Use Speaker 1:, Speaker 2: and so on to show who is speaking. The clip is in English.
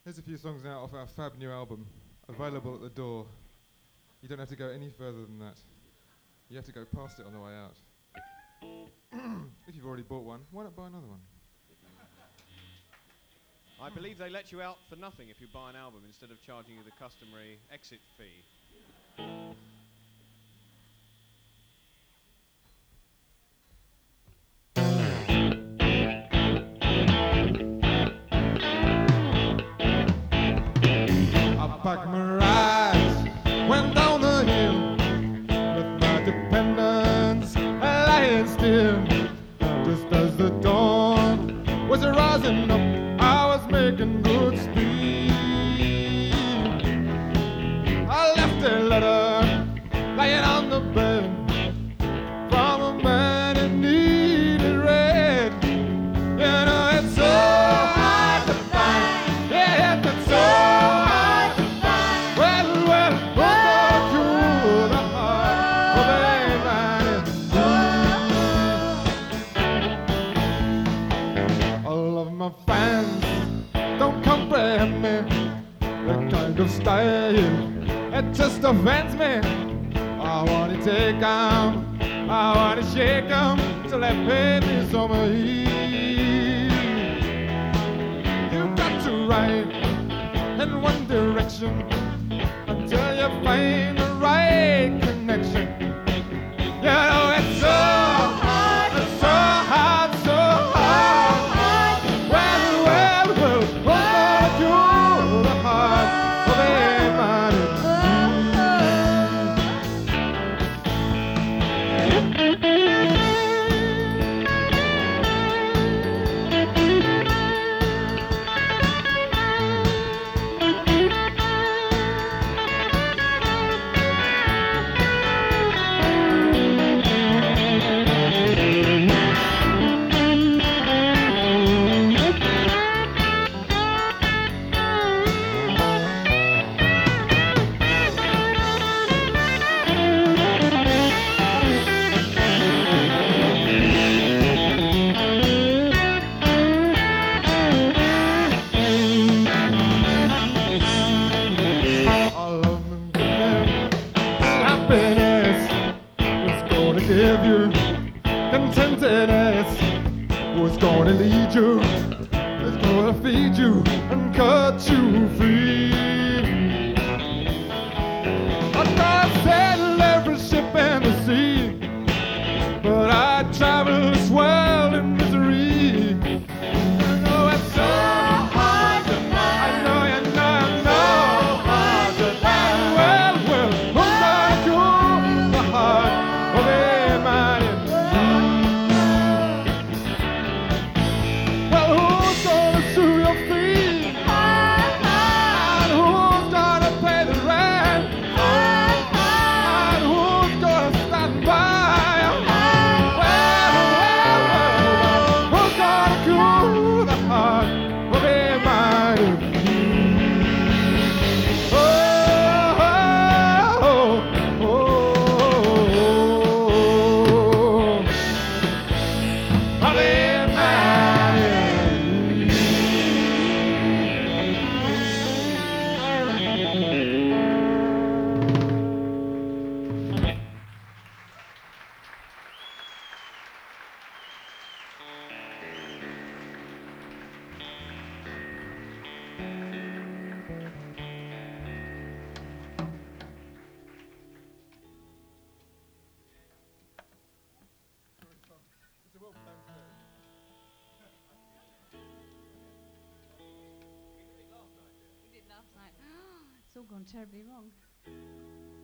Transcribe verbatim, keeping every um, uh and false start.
Speaker 1: Here's a few songs now off our fab new album, available at the door. You don't have to go any further than that. You have to go past it on the way out. If you've already bought one, why not buy another one?
Speaker 2: I believe they let you out for nothing if you buy an album instead of charging you the customary exit fee.
Speaker 1: I packed my rides, went down the hill, with my dependents lying still. Just as the dawn was rising up, I was making good speed. I left a letter lying on the bed from a man in needed red. You know it's so hard to find, yeah, it's so hard to find. Well, well, oh, through the heart of a man in need. All of my fans don't comprehend me. The kind of style it just offends me. I wanna take 'em, I wanna shake 'em till they pay me some heed. You got to ride in one direction until you find the right connection. You know it's so hard, it's so hard, so hard. Well, well, well, hold on to the heart of a man in need. All of them happiness is gonna give you contentedness. Who's gonna lead you? Is gonna feed you and cut you free. I'm gonna sail every ship in the sea, but I travel this world in misery. I know it's so hard to find. I know, I know, I know. Hard to find. Well, well, who's gonna cure the heart of a man in need? Well, who's gonna sue your feet? And who's gonna pay the rent? And who's gonna stand by? Well, well, well, who's gonna cure the heart of a man in need? Oh, oh, oh, oh, of a man in need. It's a well-planned show.
Speaker 3: We did last night. It's all gone terribly wrong.